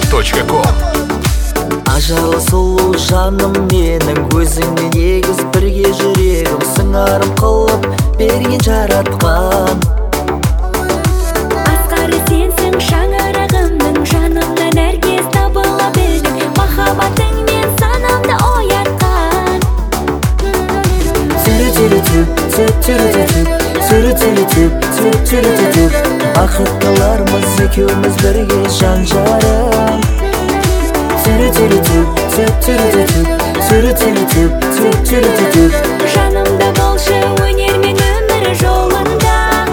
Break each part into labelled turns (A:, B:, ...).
A: Instagram.com.
B: Ажарлы сұлу жаным менің, өзіңмен егіз бірге жүрегім, сыңарым қылып берген жаратқан.
C: Асқары сенсің шаңырағымның, жанымнан әркез табыла білдің, махаббатыңмен санамды оятқан.
B: Бақыттылармыз екеуміз бірге жан жарым.
C: Жанымда болшы өнер мен өмір жолында.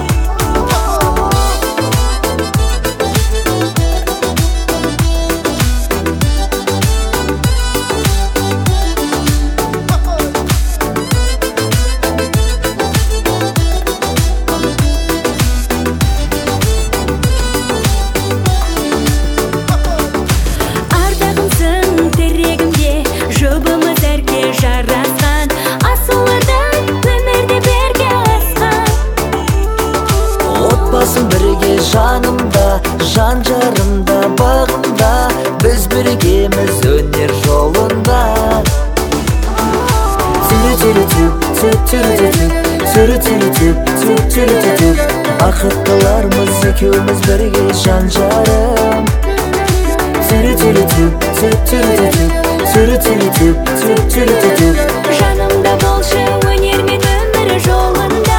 C: Жарасқан асылыдан өмірде бірге асқан.
B: Отбасын бірге жанымда, жан жарымда, бағымда, біз біргеміз өнер жолында. Бақыттылармыз екеуміз бірге жан жарым.
C: Жанымда болшы өнер мен өмір жолында.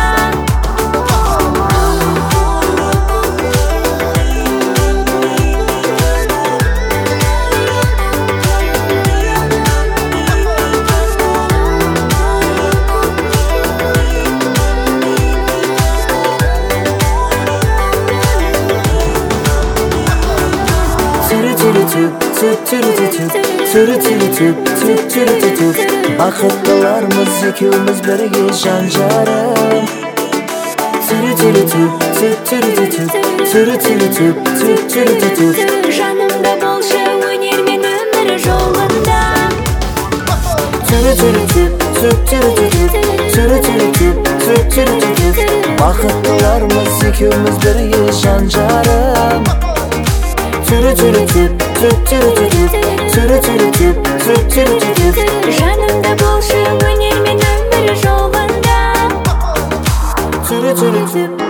B: Бақыттылармыз екеуміз бірге жан жарым.
C: Жанымда болшы өнер мен өмір жолында.
B: Бақыттылармыз екеуміз бірге жан жарым.
C: Жанымда болшы өнер мен өмір жолында.